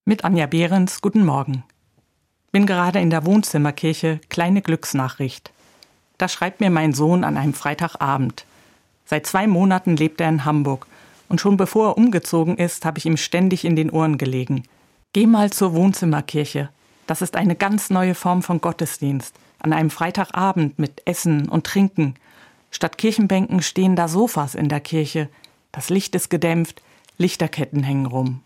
Mit Anja Behrens, guten Morgen. Bin gerade in der Wohnzimmerkirche, kleine Glücksnachricht. Da schreibt mir mein Sohn an einem Freitagabend. Seit 2 Monaten lebt er in Hamburg und schon bevor er umgezogen ist, habe ich ihm ständig in den Ohren gelegen. Geh mal zur Wohnzimmerkirche. Das ist eine ganz neue Form von Gottesdienst. An einem Freitagabend mit Essen und Trinken. Statt Kirchenbänken stehen da Sofas in der Kirche. Das Licht ist gedämpft, Lichterketten hängen rum.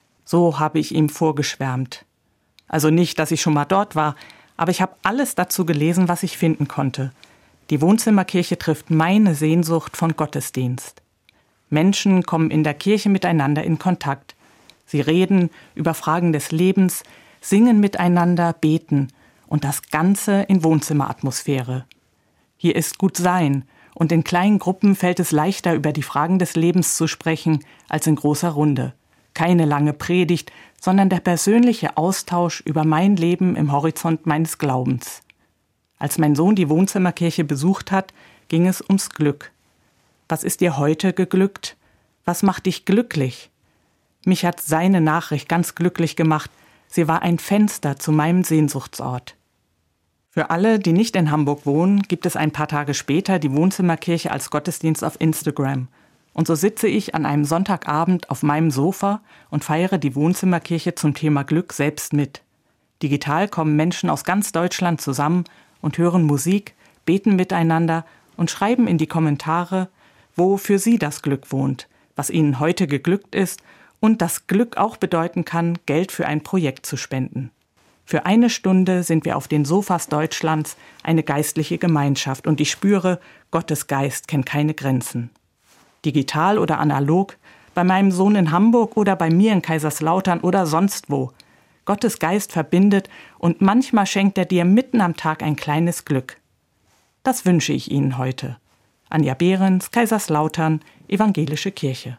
So habe ich ihm vorgeschwärmt. Also nicht, dass ich schon mal dort war, aber ich habe alles dazu gelesen, was ich finden konnte. Die Wohnzimmerkirche trifft meine Sehnsucht von Gottesdienst. Menschen kommen in der Kirche miteinander in Kontakt. Sie reden über Fragen des Lebens, singen miteinander, beten und das Ganze in Wohnzimmeratmosphäre. Hier ist gut sein und in kleinen Gruppen fällt es leichter, über die Fragen des Lebens zu sprechen, als in großer Runde. Keine lange Predigt, sondern der persönliche Austausch über mein Leben im Horizont meines Glaubens. Als mein Sohn die Wohnzimmerkirche besucht hat, ging es ums Glück. Was ist dir heute geglückt? Was macht dich glücklich? Mich hat seine Nachricht ganz glücklich gemacht. Sie war ein Fenster zu meinem Sehnsuchtsort. Für alle, die nicht in Hamburg wohnen, gibt es ein paar Tage später die Wohnzimmerkirche als Gottesdienst auf Instagram. Und so sitze ich an einem Sonntagabend auf meinem Sofa und feiere die Wohnzimmerkirche zum Thema Glück selbst mit. Digital kommen Menschen aus ganz Deutschland zusammen und hören Musik, beten miteinander und schreiben in die Kommentare, wo für sie das Glück wohnt, was ihnen heute geglückt ist und dass Glück auch bedeuten kann, Geld für ein Projekt zu spenden. Für 1 Stunde sind wir auf den Sofas Deutschlands eine geistliche Gemeinschaft und ich spüre, Gottes Geist kennt keine Grenzen. Digital oder analog, bei meinem Sohn in Hamburg oder bei mir in Kaiserslautern oder sonst wo. Gottes Geist verbindet und manchmal schenkt er dir mitten am Tag ein kleines Glück. Das wünsche ich Ihnen heute. Anja Behrens, Kaiserslautern, Evangelische Kirche.